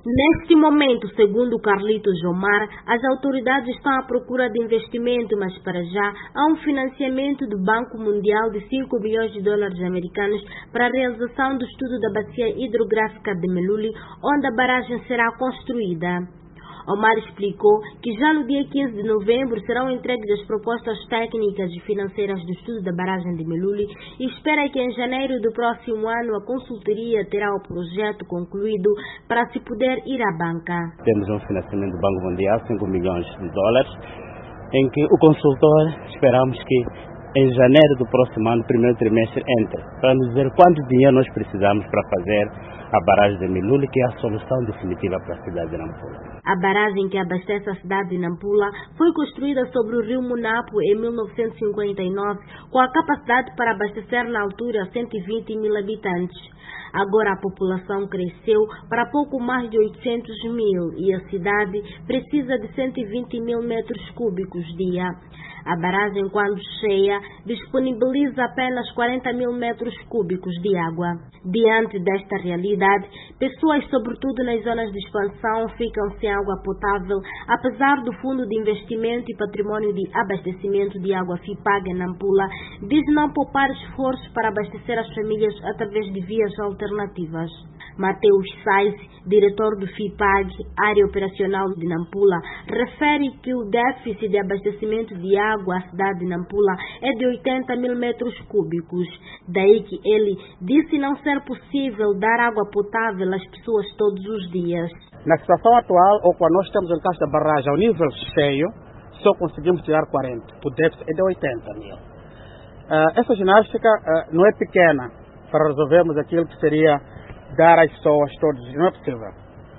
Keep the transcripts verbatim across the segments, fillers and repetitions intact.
Neste momento, segundo Carlitos Omar, as autoridades estão à procura de investimento, mas para já há um financiamento do Banco Mundial de cinco bilhões de dólares americanos para a realização do estudo da bacia hidrográfica de Meluli, onde a barragem será construída. Omar explicou que já no dia quinze de novembro serão entregues as propostas técnicas e financeiras do estudo da barragem de Meluli e espera que em janeiro do próximo ano a consultoria terá o projeto concluído para se poder ir à banca. Temos um financiamento do Banco Mundial, cinco milhões de dólares, em que o consultor esperamos que em janeiro do próximo ano, primeiro trimestre, entre, para nos dizer quanto dinheiro nós precisamos para fazer a barragem de Meluli, que é a solução definitiva para a cidade de Nampula. A barragem que abastece a cidade de Nampula foi construída sobre o rio Munapo em mil novecentos e cinquenta e nove, com a capacidade para abastecer na altura cento e vinte mil habitantes. Agora a população cresceu para pouco mais de oitocentos mil e a cidade precisa de cento e vinte mil metros cúbicos dia. A barragem, quando cheia, disponibiliza apenas quarenta mil metros cúbicos de água. Diante desta realidade, pessoas, sobretudo nas zonas de expansão, ficam sem água potável, apesar do Fundo de Investimento e Patrimônio de Abastecimento de Água FIPAG em Nampula, diz não poupar esforços para abastecer as famílias através de vias alternativas. Mateus Sais, diretor do FIPAG, área operacional de Nampula, refere que o déficit de abastecimento de água à cidade de Nampula é de oitenta mil metros cúbicos. Daí que ele disse não ser possível dar água potável às pessoas todos os dias. Na situação atual, ou quando nós temos em casa da barragem ao nível cheio, só conseguimos tirar quarenta. O déficit é de oitenta mil. Uh, essa ginástica uh, não é pequena para resolvermos aquilo que seria dar às pessoas todos, não é possível.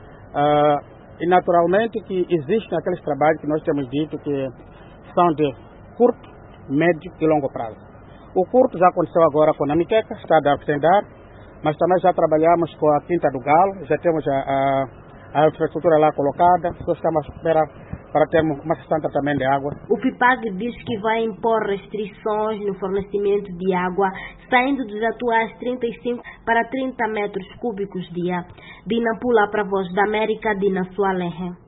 Uh, e naturalmente que existem aqueles trabalhos que nós temos dito que são de curto, médio e longo prazo. O curto já aconteceu agora com a Miqueca, está a dar sem dar, mas também já trabalhamos com a Quinta do Galo, já temos a, a, a infraestrutura lá colocada, só estamos a esperar para termos uma sessão também de água. O FIPAG diz que vai impor restrições no fornecimento de água, saindo dos atuais trinta e cinco para trinta metros cúbicos dia. De Nampula para a Voz da América, Dina Sualenhe.